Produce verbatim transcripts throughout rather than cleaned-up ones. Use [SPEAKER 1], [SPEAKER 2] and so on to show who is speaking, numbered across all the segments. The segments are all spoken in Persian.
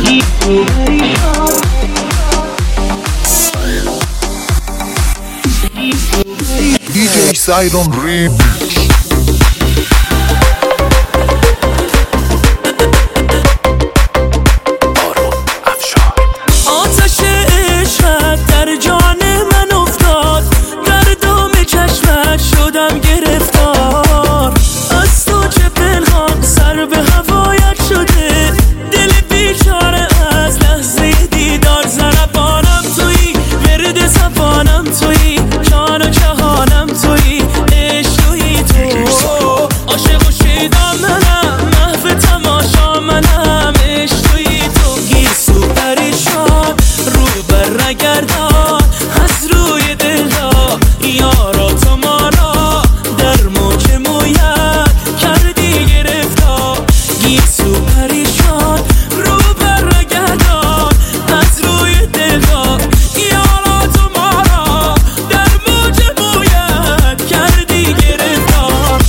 [SPEAKER 1] دی جی سایرون ریمیکس.
[SPEAKER 2] آتش عشقت در جان من افتاد، در دام چشمت شدم گرفتار. از تو چه پنهان سر به هوایت شده، دل بیچاره از لحظه دیدار. ضربانم تویی، ورد زبانم تویی، جان و جهانم تویی، عشق تویی تو. عاشق و شیدا منم، محو تماشا منم، عشق تویی تو. گیسو پریشان رو بر نگردان از روی دلها، یارا تو ما را در موج مویت کردی گرفتار. گیسو پریشان رو بر نگردان از روی دلها، یارا تو ما را در موج مویت کردی گرفتار.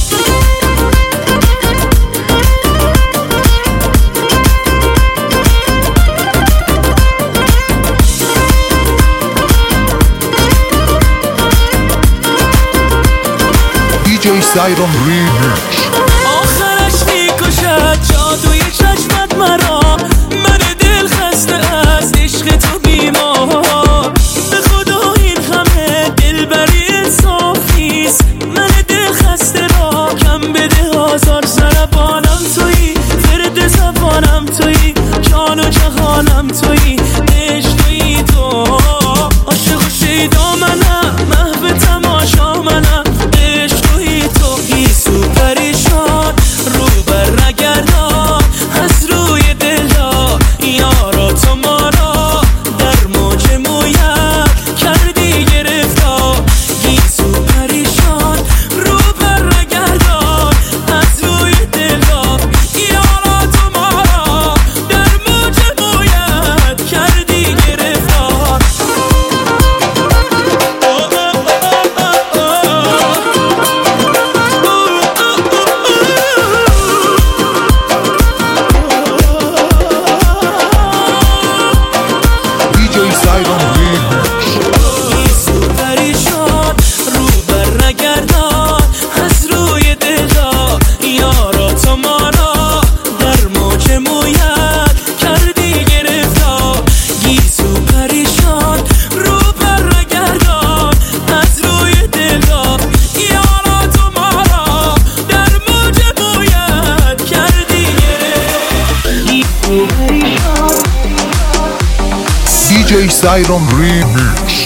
[SPEAKER 1] دی جی سایرون ریمیکس.
[SPEAKER 2] آخرش میکشد جادوی چشمت مرا، من دل خسته از عشق تو بیمار. به خدا این همه دلبری انصاف نیست، من دل خسته را کم بده آزار. ضربانم تویی، ورد زبانم تویی، جان و جهانم تویی، عشق تویی تو. عاشق و شیدا منم، محو تماشا منم، عشق تویی تو. گیسو پریشان رو بر نگردان از روی دلها، یارا تو ما را در موج مویت کردی گرفتار. گیسو پریشان رو بر نگردان از روی دلها، یارا تو ما را در موج مویت کردی گرفتار.
[SPEAKER 1] دی جی سایرون ریمیکس.
[SPEAKER 2] گیسو پریشان رو بر نگردان از روی دلها، یارا تو ما را در موج مویت کردی گرفتار. گیسو پریشان رو بر نگردان از روی دلها، یارا تو ما را در موج مویت کردی گرفتار.
[SPEAKER 1] دی جی سایرون ریمیکس.